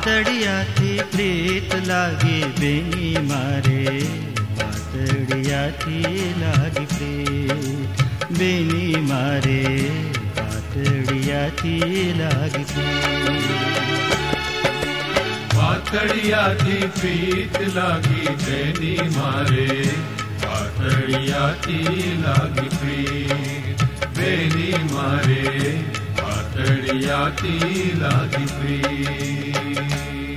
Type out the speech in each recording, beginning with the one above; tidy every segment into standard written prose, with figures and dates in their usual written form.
પાતળિયાથી પ્રીત લાગી બેની મારે, પાતળિયાથી લાગી પ્રીત બેની મારે, પાતળિયાથી લાગી પ્રીત. પાતળિયાથી પ્રીત લાગી બેની મારે, પાતળિયાથી લાગી પ્રીત બેની મારે, પાતળિયાથી લાગી પ્રીત.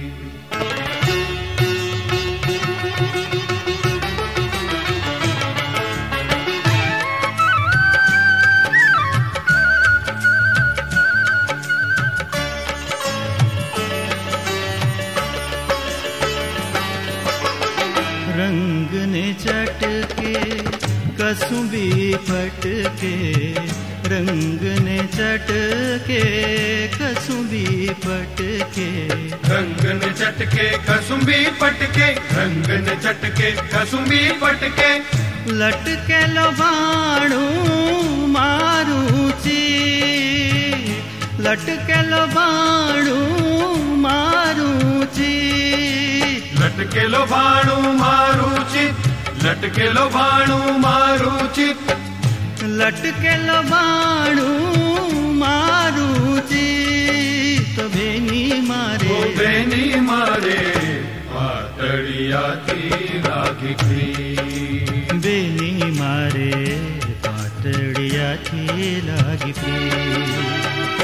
रंग ने चटके कसुंबी पटके, रंग ने चटके कसुंबी पटके, रंग ने चटके कसुंबी पटके, रंग ने चटके कसुंबी पटके. लटके लो बाणू मारू ची, लटके लो बाणू मारू ची, लटकेलो भाणू मारू चित, लटकेलो भाणू मारू चित, लटकेलो बाणू मारू चित बेनी मारे, ओ बेनी मारे, पातळियाથી લાગી પ્રીત बेनी मारे, पातळियाથી लागी प्रीत.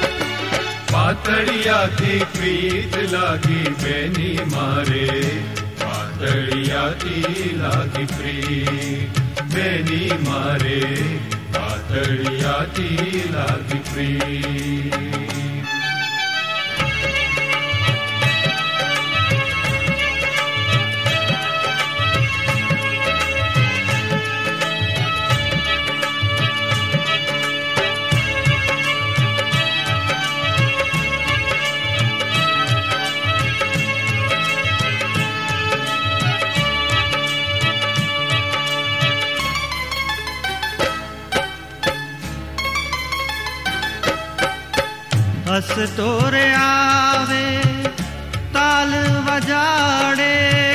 પાતળિયાથી પ્રીત લાગી બેની મારે, પાતળિયાથી લાગી પ્રીત બેની મારે, પાતળિયાથી લાગી પ્રીત. हस तोरे आवे ताल वजाड़े,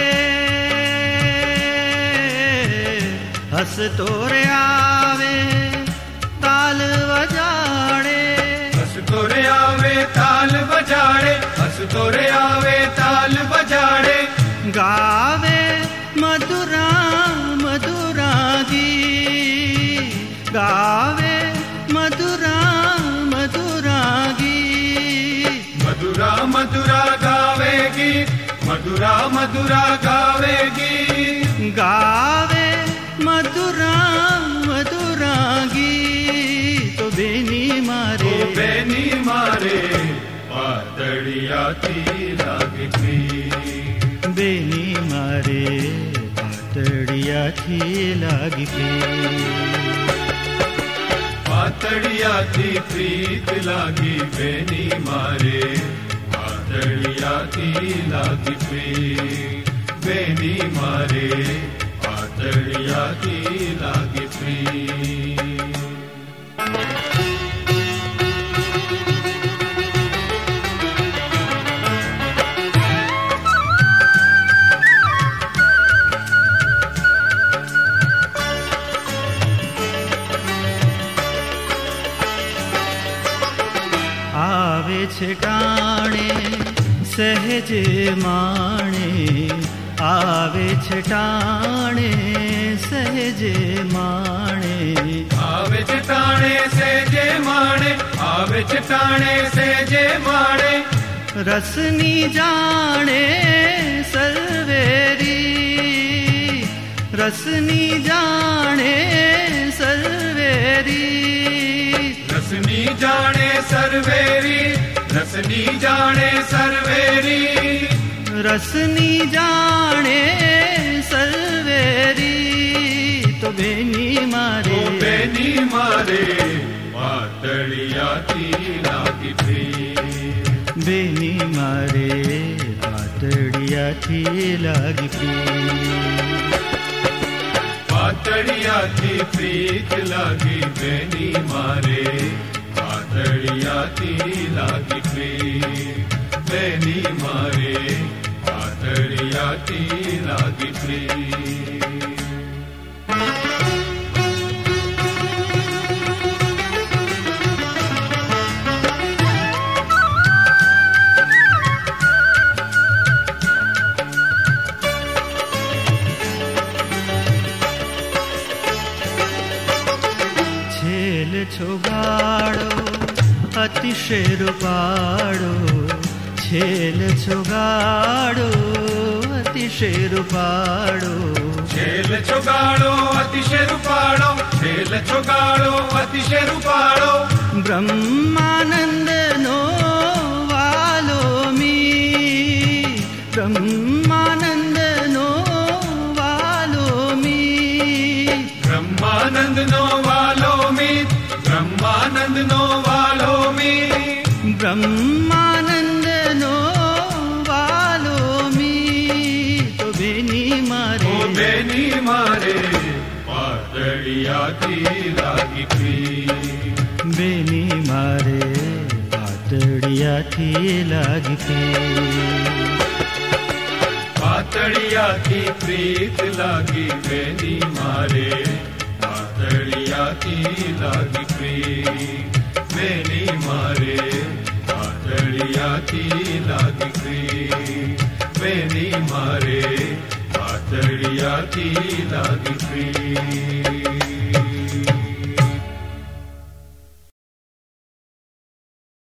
हस तोरे आवे ताल वजाड़े, हस तोरे आवे ताल बजाड़े, हस तोरे आवे ताल बजाड़े. गावे मधुरा मधुरा गीत, गावे मधुरा मधुरा गीत, मधुरा मधुरा गावेगी, मधुरा मधुरा गावेगी. गावे मधुरा मधुरा गीत बेनी मारे, ओ बेनी मारे, पातळियाથી લાગી પ્રીત बेनी मारे, पातळियाથી लागी प्रीत. પાતળિયાથી પ્રીત લાગી બેની મારે, પાતળિયાથી લાગી પ્રીત બેની મારે, પાતળિયાથી લાગી પ્રીત. आवे छे टाणे सहजे माणे, आवे छे टाणे सहजे माणे, आवे छे टाणे सेजे माणे, आवे छे टाणे सेजे माणे. रसनी जाने सर्वेरी, रसनी जाने सर्वेरी, रसनी जाने सर्वेरी, रसनी जाने सर्वेरी. रसनी जाने सर्वेरी तो बेनी मारे, ओ बेनी मारे, पातळियाથી લાગી પ્રીત बेनी मारे, पातळियाથી लागी प्रीत. પાતળિયાથી પ્રીત લાગી બેની મારે, પાતળિયાથી લાગી પ્રીત બેની મારે પાતળિયાથી લાગી પ્રીત. છેલ છોગાડો અતિશય રૂપાળો, છેલ છોગાડો અતિશય રૂપાળો, છેલ છોગાડો અતિશય રૂપાળો, છેલ છોગાડો અતિશય રૂપાળો. બ્રહ્માનંદનો વાલો મી, બ્રહ્માનંદનો વાલો મી, બ્રહ્માનંદનો વાલો મીત, બ્રહ્માનંદનો વાલો મીત, બ્રહ્માનંદનો વાલો મી. તો બેની મારે, ઓ બેની મારે પાતળિયાથી લાગી પ્રીત. બેની મારે પાતળિયાથી લાગી પ્રીત. પાતળિયાથી પ્રીત લાગી બેની મારે પાતળિયાથી લાગી પ્રીત. બેની મારે પાતળિયાથી લાગી પ્રીત. બેની મારે પાતળિયાથી લાગી પ્રીત.